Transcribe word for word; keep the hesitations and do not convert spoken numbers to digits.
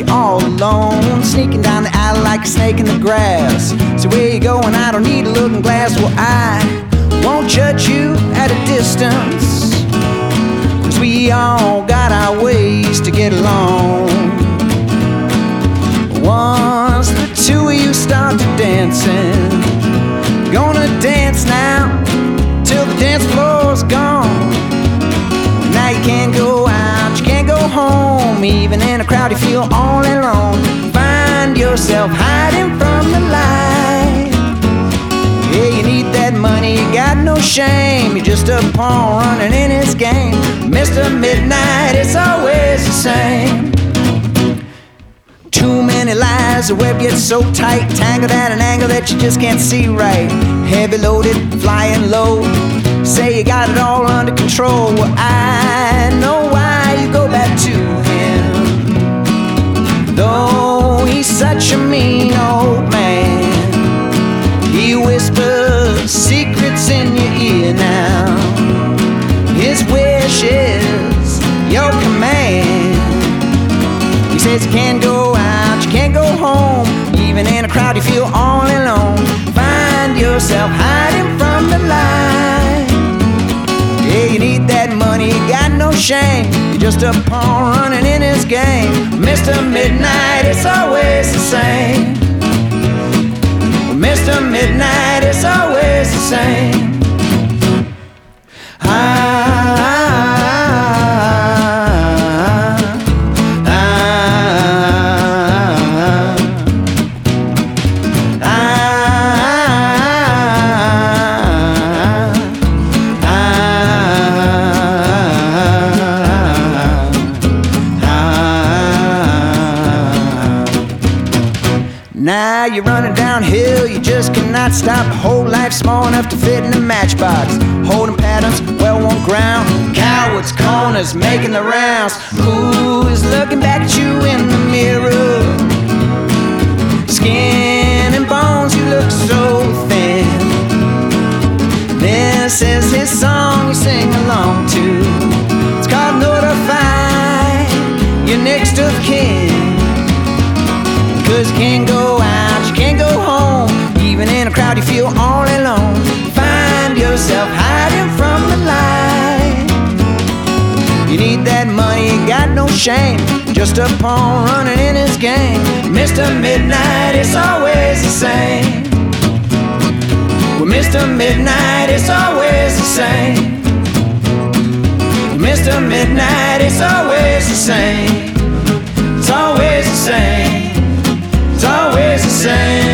all alone, sneaking down the alley like a snake in the grass. So where you going? I don't need a looking glass. Well, I won't judge you at a distance, 'cause we all got our ways to get along. Once the two of you start to dancing, gonna dance now till the dance floor's gone. Now you can't go out, you can't go home. Even in a crowd you feel all alone. Find yourself hiding from the light. Yeah, you need that money, you got no shame. You're just a pawn running in his game. Mister Midnight, it's always the same. Too many lies, the web gets so tight, tangled at an angle that you just can't see right. Heavy loaded, flying low, say you got it all under control. Well, I know why you go back to him, though he's such a mean old man. He whispers secrets in your ear now. His wish is your command. He says you can't go out, you can't go home. Even in a crowd you feel all alone. Find yourself hiding from the light. Yeah, you need that money, you got no shame. You're just a pawn running in his game. Mister Midnight, it's always the same. Mister Midnight, it's always the same. I Now you're running downhill, you just cannot stop. Whole life small enough to fit in a matchbox. Holding patterns, well-worn ground. Cowards, corners, making the rounds. Who is looking back at you in the mirror? Skin and bones, you look so thin. This is his song you sing along to. It's called Notify Your Next of Kin. 'Cause you can't go out, you can't go home. Even in a crowd you feel all alone. Find yourself hiding from the light. You need that money, you got no shame. Just a pawn running in his game. Mister Midnight, it's always the same. Well, Mister Midnight, it's always the same. Mister Midnight, it's always the same. It's always the same. It's always the same.